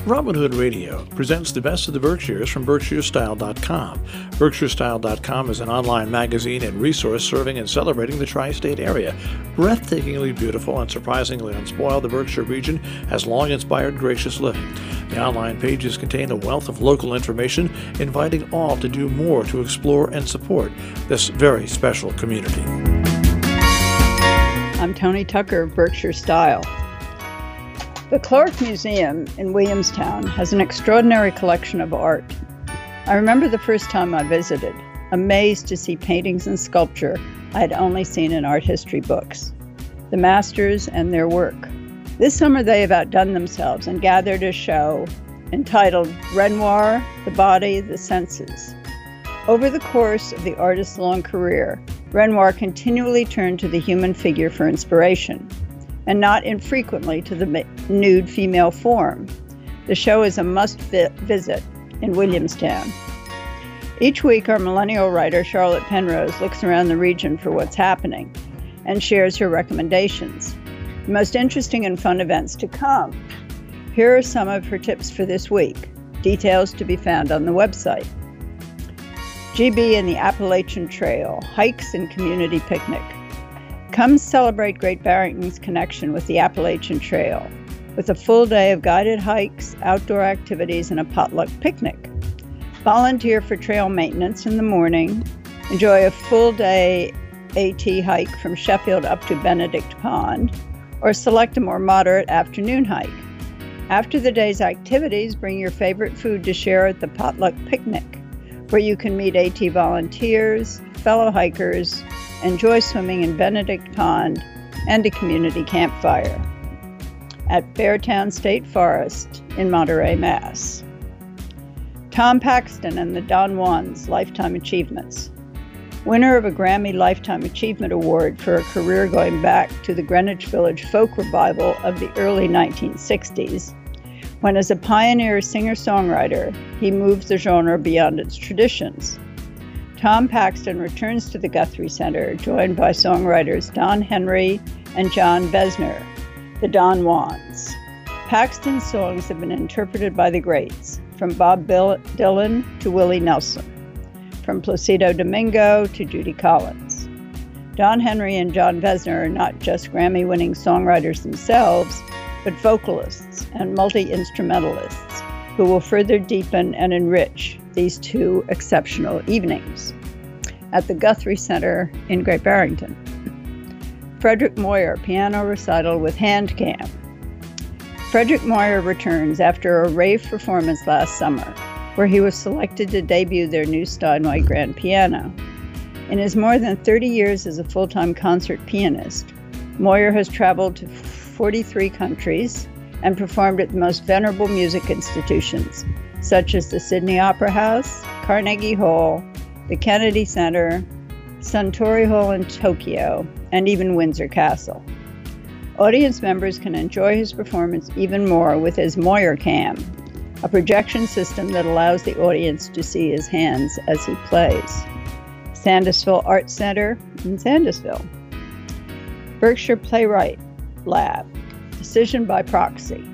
Robin Hood Radio presents the best of the Berkshires from BerkshireStyle.com. BerkshireStyle.com is an online magazine and resource serving and celebrating the tri-state area. Breathtakingly beautiful and surprisingly unspoiled, the Berkshire region has long inspired gracious living. The online pages contain a wealth of local information, inviting all to do more to explore and support this very special community. I'm Tony Tucker of Berkshire Style. The Clark Museum in Williamstown has an extraordinary collection of art. I remember the first time I visited, amazed to see paintings and sculpture I had only seen in art history books. The masters and their work. This summer they have outdone themselves and gathered a show entitled Renoir, the Body, the Senses. Over the course of the artist's long career, Renoir continually turned to the human figure for inspiration, and not infrequently to the nude female form. The show is a must-visit in Williamstown. Each week, our millennial writer, Charlotte Penrose, looks around the region for what's happening and shares her recommendations. The most interesting and fun events to come. Here are some of her tips for this week. Details to be found on the website. GB and the Appalachian Trail, hikes and community picnic. Come celebrate Great Barrington's connection with the Appalachian Trail with a full day of guided hikes, outdoor activities, and a potluck picnic. Volunteer for trail maintenance in the morning. Enjoy a full day AT hike from Sheffield up to Benedict Pond, or select a more moderate afternoon hike. After the day's activities, bring your favorite food to share at the potluck picnic, where you can meet AT volunteers, fellow hikers, enjoy swimming in Benedict Pond, and a community campfire at Beartown State Forest in Monterey, Mass. Tom Paxton and the Don Juans Lifetime Achievements. Winner of a Grammy Lifetime Achievement Award for a career going back to the Greenwich Village folk revival of the early 1960s, when as a pioneer singer-songwriter, he moves the genre beyond its traditions. Tom Paxton returns to the Guthrie Center, joined by songwriters Don Henry and John Vesner, the Don Juans. Paxton's songs have been interpreted by the greats, from Bob Dylan to Willie Nelson, from Placido Domingo to Judy Collins. Don Henry and John Vesner are not just Grammy-winning songwriters themselves, but vocalists and multi-instrumentalists who will further deepen and enrich these two exceptional evenings at the Guthrie Center in Great Barrington. Frederick Moyer, piano recital with hand cam. Frederick Moyer returns after a rave performance last summer, where he was selected to debut their new Steinway grand piano. In his more than 30 years as a full-time concert pianist, Moyer has traveled to 43 countries and performed at the most venerable music institutions, such as the Sydney Opera House, Carnegie Hall, the Kennedy Center, Suntory Hall in Tokyo, and even Windsor Castle. Audience members can enjoy his performance even more with his Moyer Cam, a projection system that allows the audience to see his hands as he plays. Sandusville Art Center in Sandusville. Berkshire Playwright Lab, decision by proxy.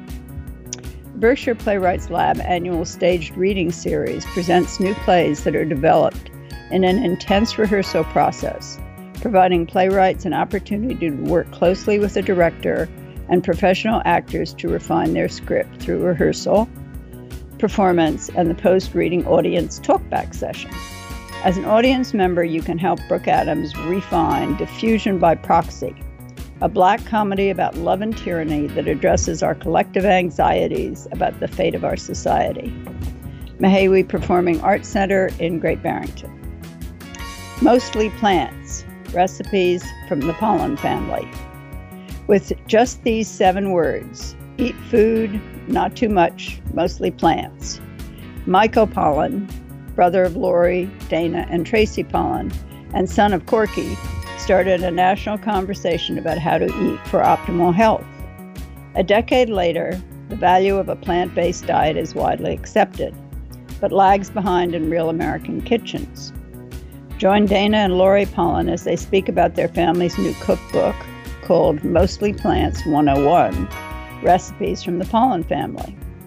Berkshire Playwrights Lab annual staged reading series presents new plays that are developed in an intense rehearsal process, providing playwrights an opportunity to work closely with the director and professional actors to refine their script through rehearsal, performance, and the post-reading audience talkback session. As an audience member, you can help Brooke Adams refine Diffusion by Proxy, a Black comedy about love and tyranny that addresses our collective anxieties about the fate of our society. Mahawi Performing Arts Center in Great Barrington. Mostly Plants, recipes from the pollen family. With just these 7 words, eat food, not too much, mostly plants. Michael Pollan, brother of Lori, Dana, and Tracy Pollan, and son of Corky, started a national conversation about how to eat for optimal health. A decade later, the value of a plant-based diet is widely accepted, but lags behind in real American kitchens. Join Dana and Lori Pollan as they speak about their family's new cookbook called Mostly Plants 101, Recipes from the Pollan Family.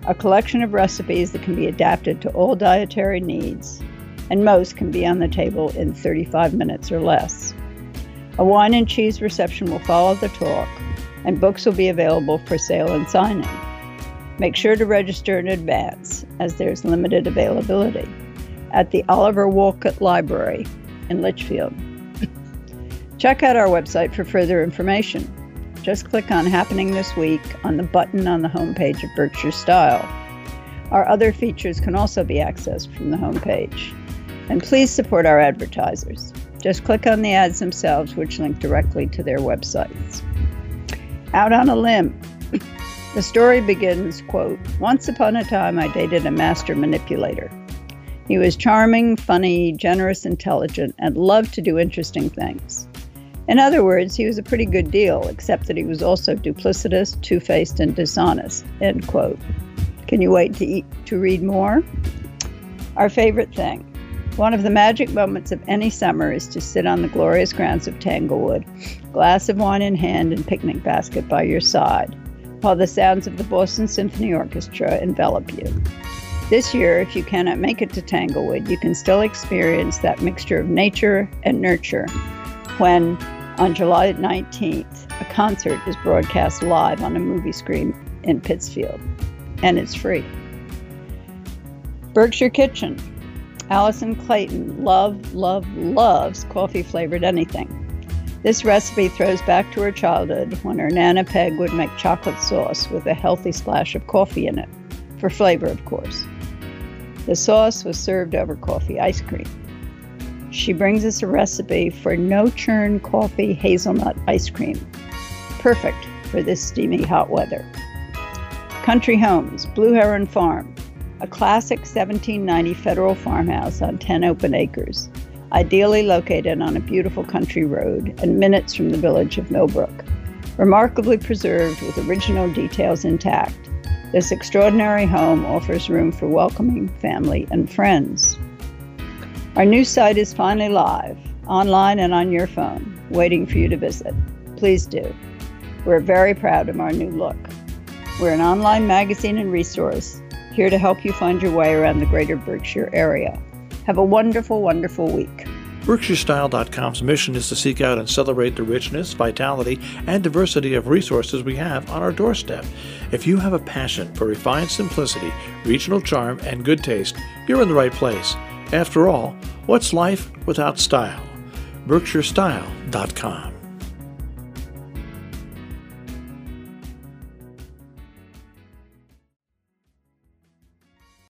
a collection of recipes that can be adapted to all dietary needs, and most can be on the table in 35 minutes or less. A wine and cheese reception will follow the talk, and books will be available for sale and signing. Make sure to register in advance, as there's limited availability, at the Oliver Wolcott Library in Litchfield. Check out our website for further information. Just click on Happening This Week on the button on the homepage of Berkshire Style. Our other features can also be accessed from the homepage. And please support our advertisers. Just click on the ads themselves, which link directly to their websites. Out on a limb. The story begins, quote, "Once upon a time I dated a master manipulator. He was charming, funny, generous, intelligent, and loved to do interesting things. In other words, he was a pretty good deal, except that he was also duplicitous, two-faced, and dishonest," end quote. Can you wait to read more? Our favorite thing. One of the magic moments of any summer is to sit on the glorious grounds of Tanglewood, glass of wine in hand and picnic basket by your side, while the sounds of the Boston Symphony Orchestra envelop you. This year, if you cannot make it to Tanglewood, you can still experience that mixture of nature and nurture when, on July 19th, a concert is broadcast live on a movie screen in Pittsfield, and it's free. Berkshire Kitchen. Allison Clayton loves coffee-flavored anything. This recipe throws back to her childhood when her Nana Peg would make chocolate sauce with a healthy splash of coffee in it, for flavor, of course. The sauce was served over coffee ice cream. She brings us a recipe for no-churn coffee hazelnut ice cream, perfect for this steamy hot weather. Country Homes, Blue Heron Farm, a classic 1790 federal farmhouse on 10 open acres, ideally located on a beautiful country road and minutes from the village of Millbrook. Remarkably preserved with original details intact, this extraordinary home offers room for welcoming family and friends. Our new site is finally live, online and on your phone, waiting for you to visit. Please do. We're very proud of our new look. We're an online magazine and resource, here to help you find your way around the greater Berkshire area. Have a wonderful, wonderful week. BerkshireStyle.com's mission is to seek out and celebrate the richness, vitality, and diversity of resources we have on our doorstep. If you have a passion for refined simplicity, regional charm, and good taste, you're in the right place. After all, what's life without style? BerkshireStyle.com.